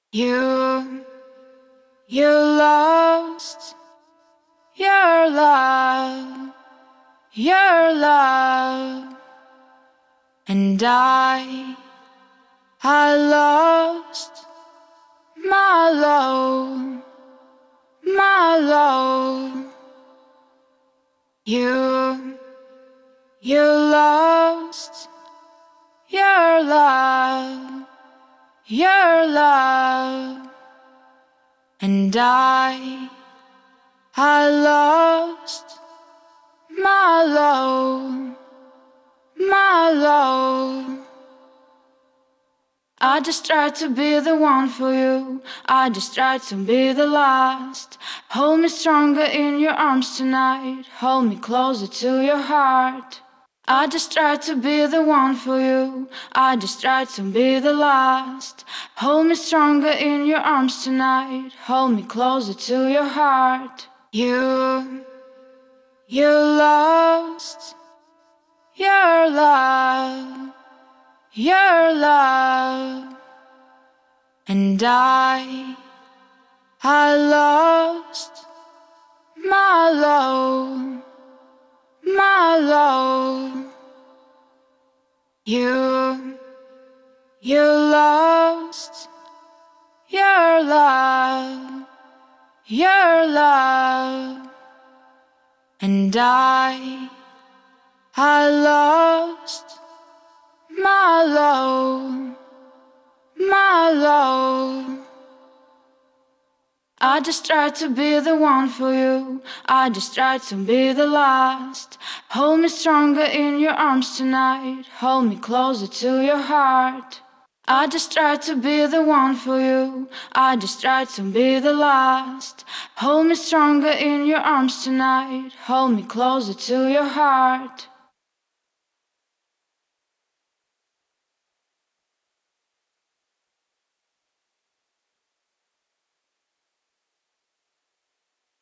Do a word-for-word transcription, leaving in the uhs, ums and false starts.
You, you lost your love, your love, and I, I lost my love, my love. You, you lost your love, your love, and I, I lost my love, my love. I just tried to be the one for you. I just tried to be the last. Hold me stronger in your arms tonight. Hold me closer to your heart. I just tried to be the one for you. I just tried to be the last. Hold me stronger in your arms tonight. Hold me closer to your heart. You, you lost your love, your love, and I, I lost my love, my love. You, you lost your love, your love, and I, I lost my love, my love. I just tried to be the one for you. I just tried to be the last. Hold me stronger in your arms tonight. Hold me closer to your heart. I just tried to be the one for you. I just tried to be the last. Hold me stronger in your arms tonight. Hold me closer to your heart.